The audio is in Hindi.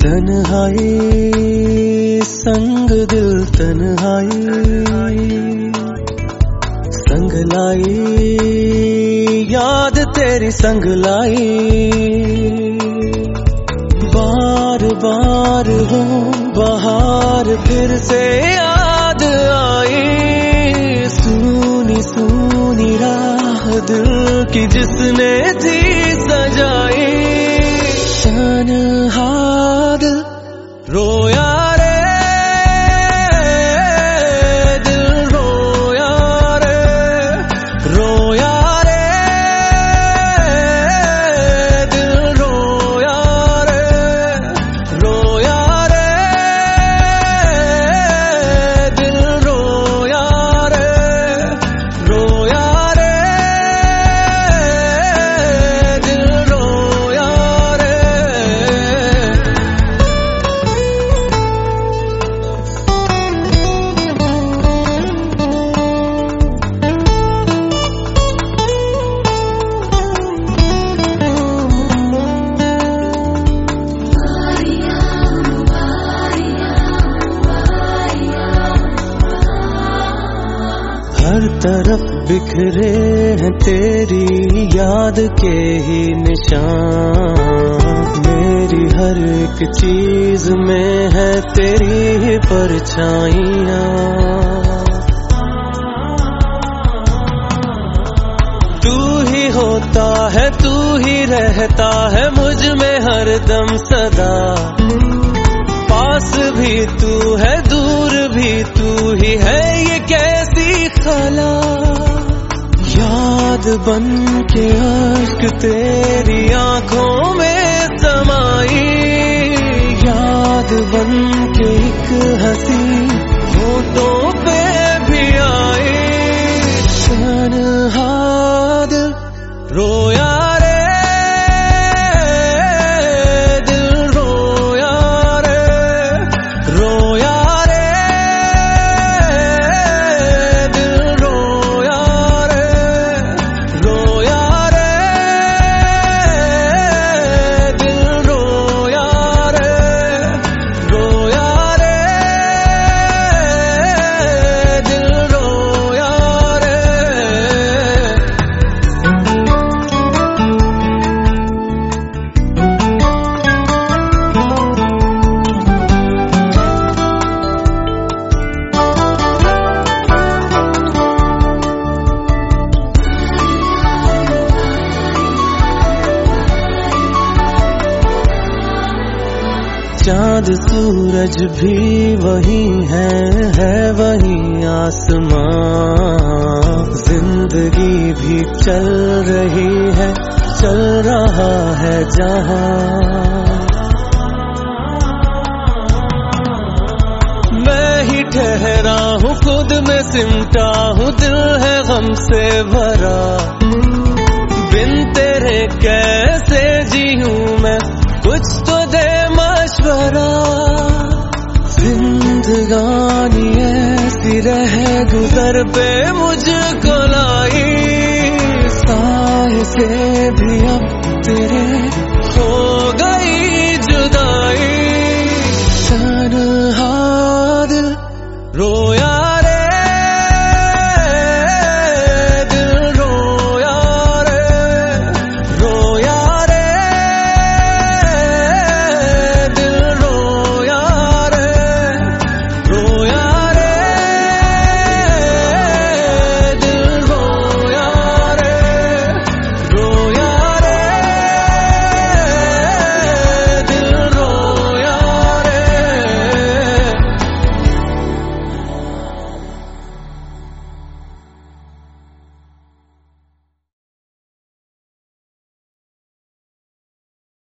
तन्हाई संग दिल तन्हाई संग लाई याद तेरी संग लाई बार बार हो बहार फिर से याद आई सूनी सूनी राह दिल की जिसने थी सजाई तन्हा दिल रोया रे दिल रोया रे रोया रे दिल रोया रे रोया रे दिल रोया रे रोया रे दिल रोया रे। हर तरफ बिखरे हैं तेरी याद के ही निशान मेरी हर एक चीज में है तेरी ही परछाइयाँ तू ही होता है तू ही रहता है मुझ में हरदम सदा पास भी तू है दूर भी तू ही है ये कैसी खला याद बन के अश्क तेरी आंखों में समाई याद बन के एक हंसी होठों पे भी आई तन्हा दिल रोया रे दिल रोया रे रोया रे दिल रोया रे रोया रे दिल रोया रे रोया रे दिल रोया रे। चाँद सूरज भी वही है वही आसमां जिंदगी भी चल रही है चल रहा है जहां मैं ही ठहरा हूँ खुद में सिमटा हूँ दिल है गम से भरा बिन तेरे कैसे जीऊं मैं कुछ तो दे मशवरा जिंदगानी ऐसी रहे गुजर पे मुझ